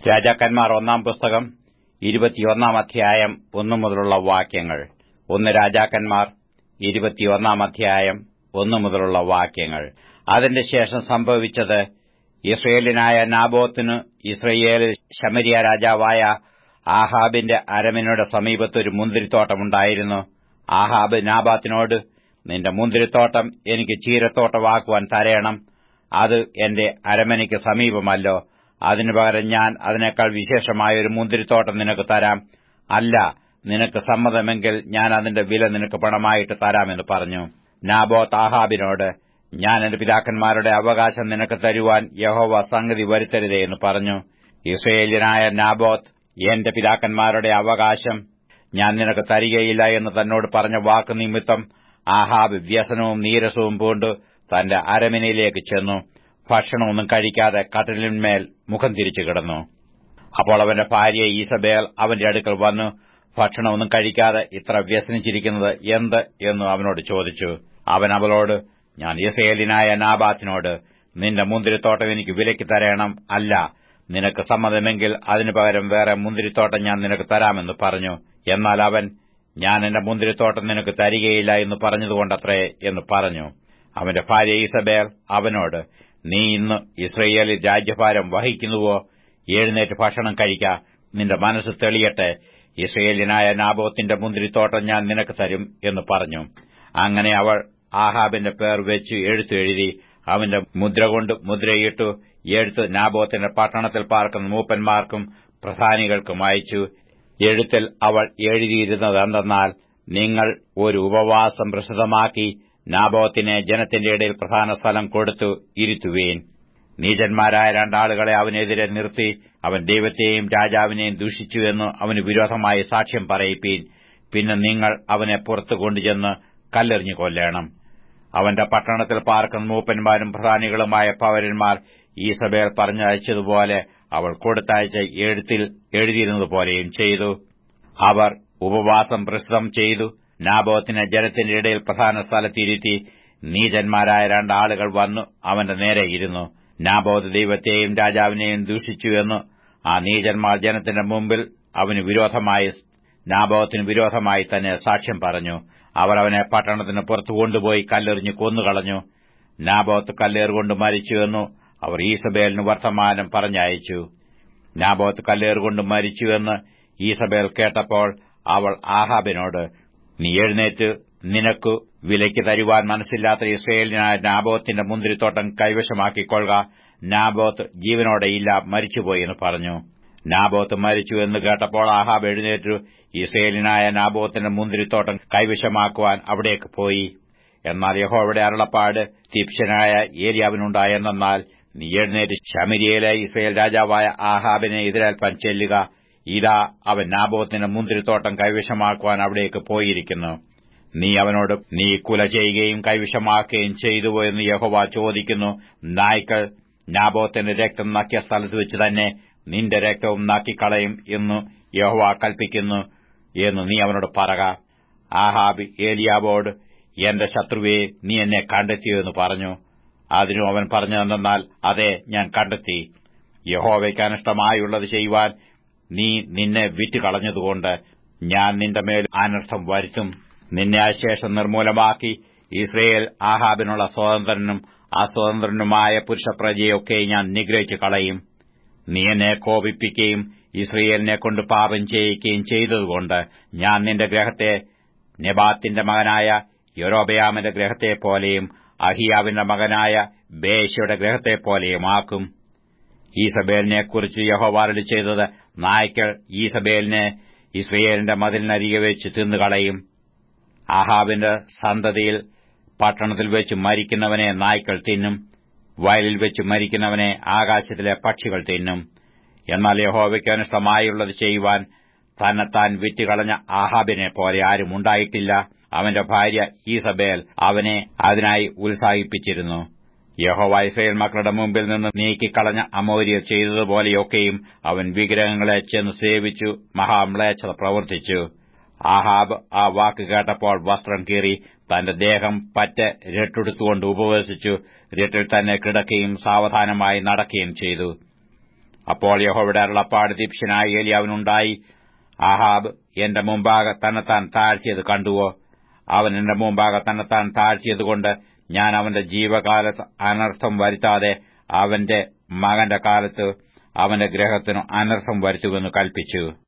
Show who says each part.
Speaker 1: രാജാക്കന്മാർ 1 പുസ്തകം 21 അധ്യായം 1 മുതലുള്ള വാക്യങ്ങൾ. 1 രാജാക്കന്മാർ 21 അധ്യായം 1 മുതലുള്ള വാക്യങ്ങൾ. അതിന്റെ ശേഷം സംഭവിച്ചത്, യിസ്രയേല്യനായ നാബോത്തിനു യിസ്രയേലിൽ ശമര്യ രാജാവായ ആഹാബിന്റെ അരമനയുടെ സമീപത്ത് ഒരു മുന്തിരിത്തോട്ടമുണ്ടായിരുന്നു. ആഹാബ് നാബോത്തിനോട്, നിന്റെ മുന്തിരിത്തോട്ടം എനിക്ക് ചീരത്തോട്ടമാക്കുവാൻ തരേണം. അത് എന്റെ അരമനയ്ക്ക് സമീപമല്ലോ. അതിനു പകരം ഞാൻ അതിനേക്കാൾ വിശേഷമായ ഒരു മുന്തിരിത്തോട്ടം നിനക്ക് തരാം. അല്ല, നിനക്ക് സമ്മതമെങ്കിൽ ഞാൻ അതിന്റെ വില നിനക്ക് പണമായിട്ട് തരാമെന്ന് പറഞ്ഞു. നാബോത്ത് ആഹാബിനോട്, ഞാൻ എന്റെ പിതാക്കന്മാരുടെ അവകാശം നിനക്ക് തരുവാൻ യഹോവ സംഗതി വരുത്തരുതേ എന്ന് പറഞ്ഞു. യിസ്രയേല്യനായ നാബോത്ത്, എന്റെ പിതാക്കന്മാരുടെ അവകാശം ഞാൻ നിനക്ക് തരികയില്ല എന്ന് തന്നോട് പറഞ്ഞ വാക്ക് നിമിത്തം ആഹാബ് വ്യസനവും നീരസവും പൂണ്ട് തന്റെ അരമനയിലേക്ക് ചെന്നു. ഭക്ഷണമൊന്നും കഴിക്കാതെ കട്ടിലിന്മേൽ മുഖം തിരിച്ചു കിടന്നു. അപ്പോൾ അവന്റെ ഭാര്യ ഈസബേൽ അവന്റെ അടുക്കൽ വന്നു, ഭക്ഷണമൊന്നും കഴിക്കാതെ ഇത്ര വ്യസനിച്ചിരിക്കുന്നത് എന്ത് എന്ന് അവനോട് ചോദിച്ചു. അവൻ അവളോട്, ഞാൻ യിസ്രയേല്യനായ നാബോത്തിനോട്, നിന്റെ മുന്തിരിത്തോട്ടം എനിക്ക് വിലയ്ക്ക് തരേണം. അല്ല, നിനക്ക് സമ്മതമെങ്കിൽ അതിനു പകരം വേറെ മുന്തിരിത്തോട്ടം ഞാൻ നിനക്ക് തരാമെന്ന് പറഞ്ഞു. എന്നാൽ അവൻ, ഞാൻ എന്റെ മുന്തിരിത്തോട്ടം നിനക്ക് തരികയില്ല എന്ന് പറഞ്ഞതുകൊണ്ടത്രേ എന്ന് പറഞ്ഞു. അവന്റെ ഭാര്യ ഈസബേൽ അവനോട്, നീ ഇന്ന് യിസ്രയേലിൽ രാജ്യഭാരം വഹിക്കുന്നുവോ? എഴുന്നേറ്റ് ഭക്ഷണം കഴിക്ക, നിന്റെ മനസ്സ് തെളിയട്ടെ. യിസ്രയേല്യനായ നാബോത്തിന്റെ മുന്തിരിത്തോട്ടം ഞാൻ നിനക്ക് തരും എന്ന് പറഞ്ഞു. അങ്ങനെ അവൾ ആഹാബിന്റെ പേർ വെച്ച് എഴുത്ത് എഴുതി അവന്റെ മുദ്ര കൊണ്ട് മുദ്രയിട്ടു. എഴുത്ത് നാബോത്തിന്റെ പട്ടണത്തിൽ പാർക്കുന്ന മൂപ്പന്മാർക്കും പ്രധാനികൾക്കും അയച്ചു. എഴുത്തിൽ അവൾ എഴുതിയിരുന്നതെന്തെന്നാൽ, നിങ്ങൾ ഒരു ഉപവാസം പ്രസിദ്ധമാക്കി നാബോത്തിനെ ജനത്തിന്റെ ഇടയിൽ പ്രധാന സ്ഥലം കൊടുത്തു ഇരുത്തുവീൻ. നീചന്മാരായ 2 ആളുകളെ അവനെതിരെ നിർത്തി അവൻ ദൈവത്തെയും രാജാവിനെയും ദൂഷിച്ചുവെന്ന് അവന് വിരോധമായി സാക്ഷ്യം പറയിപ്പീൻ. പിന്നെ നിങ്ങൾ അവനെ പുറത്തു കൊണ്ടുചെന്ന് കല്ലെറിഞ്ഞു കൊല്ലേണം. അവന്റെ പട്ടണത്തിൽ പാർക്കുന്ന മൂപ്പന്മാരും പ്രധാനികളുമായ പൌരന്മാർ ഈസബേൽ പറഞ്ഞയച്ചതുപോലെ അവൾ കൊടുത്തയച്ച എഴുത്തിൽ എഴുതിയിരുന്നതുപോലെയും ചെയ്തു. അവർ ഉപവാസം പ്രസിദ്ധം ചെയ്തു. നാബോത്തിനെ ജനത്തിന്റെ ഇടയിൽ പ്രധാന സ്ഥലത്തിരുത്തി. നീചന്മാരായ 2 ആളുകൾ വന്നു അവന്റെ നേരെ ഇരുന്നു. നാബോത്ത് ദൈവത്തെയും രാജാവിനെയും ദൂഷിച്ചുവെന്ന് ആ നീചന്മാർ ജനത്തിന്റെ മുമ്പിൽ നാബോത്തിന് വിരോധമായി തന്നെ സാക്ഷ്യം പറഞ്ഞു. അവർ അവനെ പട്ടണത്തിന് പുറത്തു കൊണ്ടുപോയി കല്ലെറിഞ്ഞ് കൊന്നുകളഞ്ഞു. നാബോത്ത് കല്ലേറുകൊണ്ട് മരിച്ചുവെന്നു അവർ ഈസബേലിന് വർത്തമാനം പറഞ്ഞയച്ചു. നാബോത്ത് കല്ലേറുകൊണ്ട് മരിച്ചുവെന്ന് ഈസബേൽ കേട്ടപ്പോൾ അവൾ ആഹാബിനോട്, നീ എഴുന്നേറ്റ് നിനക്ക് വിലയ്ക്ക് തരുവാൻ മനസ്സില്ലാത്ത യിസ്രയേല്യനായ നാബോത്തിന്റെ മുന്തിരിത്തോട്ടം കൈവശമാക്കിക്കൊള്ളുക. നാബോത്ത് ജീവനോടെയില്ല, മരിച്ചുപോയി എന്ന് പറഞ്ഞു. നാബോത്ത് മരിച്ചു എന്ന് കേട്ടപ്പോൾ ആഹാബ് എഴുന്നേറ്റു യിസ്രയേല്യനായ നാബോത്തിന്റെ മുന്തിരിത്തോട്ടം കൈവശമാക്കുവാൻ അവിടേക്ക് പോയി. എന്നാൽ യഹോവയുടെ അരുളപ്പാട് തിപ്ഷ്യനായ ഏലിയാവിനുണ്ടായെന്നാൽ, നീ എഴുന്നേറ്റ് ശമര്യയിലെ യിസ്രയേൽ രാജാവായ ആഹാബിനെ എതിരേൽപ്പാൻ ചെല്ലുക. ഇതാ, അവൻ നാബോത്തിന്റെ മുന്തിരിത്തോട്ടം കൈവശമാക്കുവാൻ അവിടേക്ക് പോയിരിക്കുന്നു. നീ അവനോട്, നീ കുല ചെയ്യുകയും കൈവശമാക്കുകയും ചെയ്തുവോ എന്ന് യഹോവ ചോദിക്കുന്നു. നായ്ക്കൾ നാബോത്തിന്റെ രക്തം നക്കിയ സ്ഥലത്ത് വെച്ച് തന്നെ നിന്റെ രക്തവും നക്കിക്കളയും എന്ന് യഹോവ കൽപ്പിക്കുന്നു എന്ന് നീ അവനോട് പറക. ആഹാബ് ഏലിയാവോട്, എന്റെ ശത്രുവേ, നീ എന്നെ കണ്ടെത്തിയോ എന്ന് പറഞ്ഞു. അതിനു അവൻ പറഞ്ഞതെന്നാൽ, അതെ, ഞാൻ കണ്ടെത്തി. യഹോവയ്ക്ക് അനിഷ്ടമായുള്ളത് ചെയ്യുവാൻ നീ നിന്നെ വിറ്റുകളഞ്ഞതുകൊണ്ട് ഞാൻ നിന്റെ മേൽ അനർത്ഥം വരുത്തും. നിന്നെ അശേഷം നിർമൂലമാക്കി യിസ്രയേൽ ആഹാബിനുള്ള സ്വതന്ത്രനും അസ്വതന്ത്രനുമായ പുരുഷപ്രജയൊക്കെ ഞാൻ നിഗ്രഹിച്ചു കളയും. നീ എന്നെ കോപിപ്പിക്കുകയും യിസ്രയേലിനെ കൊണ്ട് പാപം ചെയ്യിക്കുകയും ചെയ്തതുകൊണ്ട് ഞാൻ നിന്റെ ഗ്രഹത്തെ നെബാത്തിന്റെ മകനായ യൊരോബെയാമിന്റെ ഗ്രഹത്തെപ്പോലെയും അഹിയാവിന്റെ മകനായ ബേശയുടെ ഗ്രഹത്തെപ്പോലെയും ആക്കും. ഈസബേലിനെക്കുറിച്ച് യഹോവ അരുളി ചെയ്തത്, നായ്ക്കൾ ഈസബേലിനെ യിസ്രയേലിന്റെ മതിലിനരികെ വെച്ച് തിന്നുകളയും. ആഹാബിന്റെ സന്തതിയിൽ പട്ടണത്തിൽ വെച്ച് മരിക്കുന്നവനെ നായ്ക്കൾ തിന്നും, വയലിൽ വെച്ച് മരിക്കുന്നവനെ ആകാശത്തിലെ പക്ഷികൾ തിന്നും. എന്നാൽ യഹോവയ്ക്ക് അനിഷ്ടമായുള്ളത് ചെയ്യുവാൻ തന്നെത്താൻ വിറ്റുകളഞ്ഞ ആഹാബിനെ പോലെ ആരും ഉണ്ടായിട്ടില്ല. അവന്റെ ഭാര്യ ഈസബേൽ അവനെ അതിനായി ഉത്സാഹിപ്പിച്ചിരുന്നു. യഹോവ യിസ്രയേൽ മക്കളുടെ മുമ്പിൽ നിന്ന് നീക്കിക്കളഞ്ഞ അമോര്യർ ചെയ്തതുപോലെയൊക്കെയും അവൻ വിഗ്രഹങ്ങളെ ചെന്ന് സേവിച്ചു മഹാമ്ലേച്ഛത പ്രവർത്തിച്ചു. ആഹാബ് ആ വാക്ക് കേട്ടപ്പോൾ വസ്ത്രം കീറി തന്റെ ദേഹം പറ്റ രട്ടെടുത്തുകൊണ്ട് ഉപവസിച്ചു. രട്ടിൽ തന്നെ കിടക്കുകയും സാവധാനമായി നടക്കുകയും ചെയ്തു. അപ്പോൾ യഹോവയുടെ അരുളപ്പാട് ദീപ്ഷനായ ഏലിയാവിനുണ്ടായി. ആഹാബ് എന്റെ മുമ്പാകെ തന്നെത്താൻ താഴ്ത്തിയത് കണ്ടുവോ? അവൻ എന്റെ മുമ്പാകെ തന്നെത്താൻ താഴ്ത്തിയതുകൊണ്ട് ഞാൻ അവന്റെ ജീവകാലത്ത് അനർത്ഥം വരുത്താതെ അവന്റെ മകന്റെ കാലത്ത് അവന്റെ ഗൃഹത്തിനു അനർത്ഥം വരുത്തുമെന്ന് കൽപ്പിച്ചു.